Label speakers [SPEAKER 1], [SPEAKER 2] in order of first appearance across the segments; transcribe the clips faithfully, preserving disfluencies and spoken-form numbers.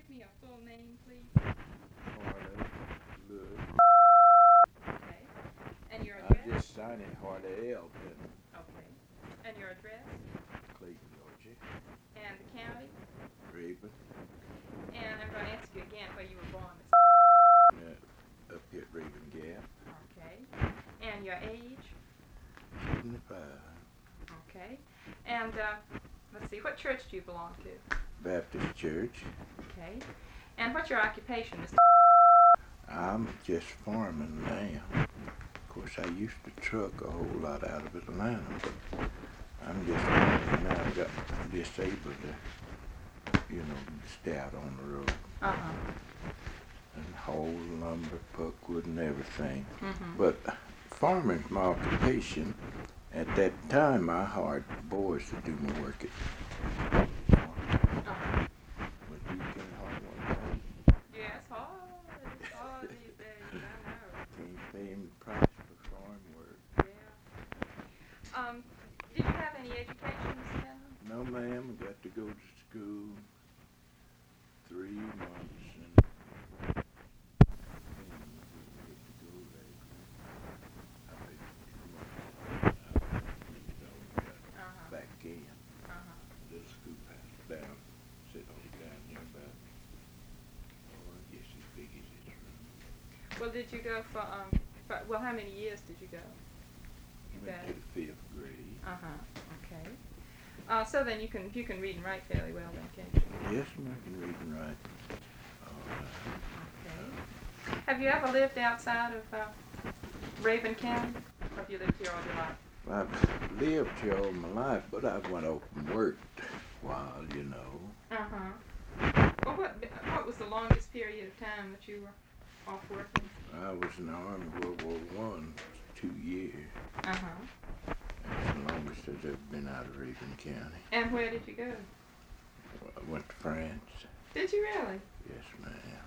[SPEAKER 1] give me a full name, please?
[SPEAKER 2] Harley, look.
[SPEAKER 1] Okay. And your
[SPEAKER 2] I
[SPEAKER 1] address?
[SPEAKER 2] just signed it, Harley Elton,
[SPEAKER 1] Okay. And your address?
[SPEAKER 2] Clayton, Georgia.
[SPEAKER 1] And the county?
[SPEAKER 2] Raven.
[SPEAKER 1] And I'm going to ask you again where you were born.
[SPEAKER 2] Uh, up here at Raven Gap.
[SPEAKER 1] Okay. And your age?
[SPEAKER 2] seventy-five.
[SPEAKER 1] Okay. And uh, let's see, what church do you belong to?
[SPEAKER 2] Baptist Church.
[SPEAKER 1] Okay. And what's your occupation, Mister
[SPEAKER 2] I'm just farming now. Of course, I used to truck a whole lot out of Atlanta, but I'm just farming now. I got disabled to, you know, stay out on the road.
[SPEAKER 1] Uh-huh.
[SPEAKER 2] And haul lumber, puckwood, and everything.
[SPEAKER 1] Mm-hmm.
[SPEAKER 2] But farming's my occupation. At that time, I hired boys to do my work. At,
[SPEAKER 1] Uh-huh.
[SPEAKER 2] but you can hire one.
[SPEAKER 1] Yeah, it's hard. It's hard these days. I know.
[SPEAKER 2] Can't pay him the price for farm work.
[SPEAKER 1] Yeah. Um, did you have any education, Mister Denham?
[SPEAKER 2] No, ma'am. I got to go to school three months and
[SPEAKER 1] Uh-huh.
[SPEAKER 2] back in.
[SPEAKER 1] Uh-huh.
[SPEAKER 2] The school passed down, sit on down here about, oh, I guess as big as this room.
[SPEAKER 1] Well, did you go for, um, for, well, how many years did you go?
[SPEAKER 2] Went to the fifth grade.
[SPEAKER 1] Uh-huh. Okay. Uh, so then you can, you can read and write fairly well then, can't you?
[SPEAKER 2] Yes, ma'am, I can read and write. All right.
[SPEAKER 1] Okay. Have you ever lived outside of uh, Raven County? Or have you lived here all your life?
[SPEAKER 2] I've lived here all my life, but I went off and worked a while, you know.
[SPEAKER 1] Uh-huh. Well, what, what was the longest period of time that you were off working?
[SPEAKER 2] I was in the Army World War One, two years.
[SPEAKER 1] Uh-huh.
[SPEAKER 2] That's the longest I've ever been out of Raven County.
[SPEAKER 1] And where did you go?
[SPEAKER 2] I went to France.
[SPEAKER 1] Did you really?
[SPEAKER 2] Yes, ma'am.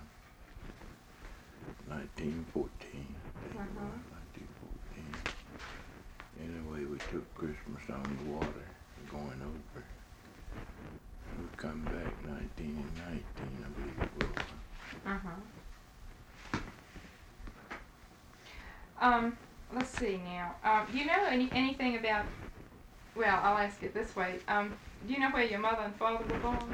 [SPEAKER 2] nineteen fourteen. I think it
[SPEAKER 1] Uh-huh.
[SPEAKER 2] was, nineteen fourteen. Anyway, we took Christmas on the water, going over. We come back nineteen nineteen, I believe it was.
[SPEAKER 1] Uh-huh. Um, let's see now. Um, do you know any anything about, well, I'll ask it this way. Um, do you know where your mother and father were born?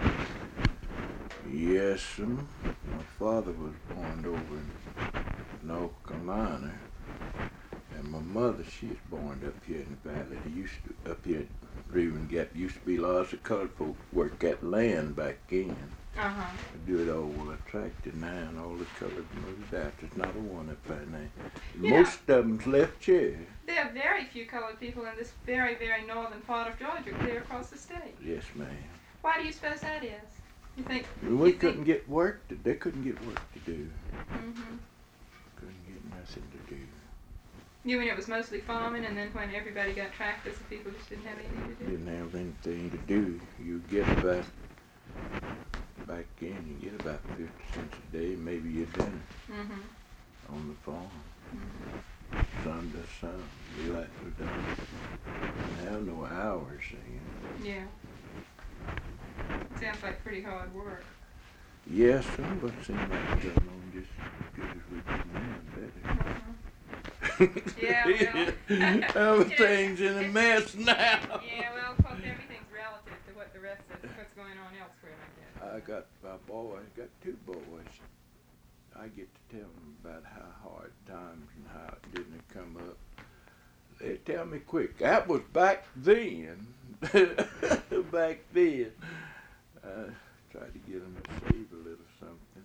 [SPEAKER 2] Yes, um, my father was born over in North Carolina, and my mother, she was born up here in the valley. They used to, up here at Raven Gap, used to be lots of colored folk work that land back in.
[SPEAKER 1] Uh-huh.
[SPEAKER 2] They do it all well attracted now, and all the colored moved out. There's not a one up there now.
[SPEAKER 1] Yeah.
[SPEAKER 2] Most of them's left here.
[SPEAKER 1] There are very few colored people in this very, very northern part of Georgia, clear across the state.
[SPEAKER 2] Yes, ma'am.
[SPEAKER 1] Why do you suppose that is? You think?
[SPEAKER 2] We
[SPEAKER 1] you
[SPEAKER 2] couldn't
[SPEAKER 1] think,
[SPEAKER 2] get work. To, they couldn't get work to do.
[SPEAKER 1] Mm-hmm.
[SPEAKER 2] Couldn't get nothing to do.
[SPEAKER 1] You mean it was mostly farming, and then when everybody got tractors, the people just didn't have anything to do?
[SPEAKER 2] Didn't have anything to do. You get about, back in, you get about fifty cents a day, maybe your dinner
[SPEAKER 1] Mm-hmm.
[SPEAKER 2] on the farm.
[SPEAKER 1] Mm-hmm.
[SPEAKER 2] Sun to sun. We like to done. Didn't have no hours then.
[SPEAKER 1] Yeah. Sounds like pretty hard work.
[SPEAKER 2] Yes, some of us seem like we done on just as good as we do now, better.
[SPEAKER 1] Uh-huh. Yeah, well.
[SPEAKER 2] Everything's in a mess now.
[SPEAKER 1] Yeah, well, of course, everything's relative to what the rest of what's going on elsewhere, I guess.
[SPEAKER 2] I got my boy, I got two boys. I get to tell them about how hard times and how it didn't come up. They tell me quick, that was back then. Back then. I tried to get him to save a little something.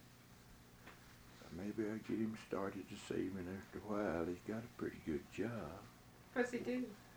[SPEAKER 2] Maybe I'll get him started to saving after a while. He's got a pretty good job.
[SPEAKER 1] What's he do?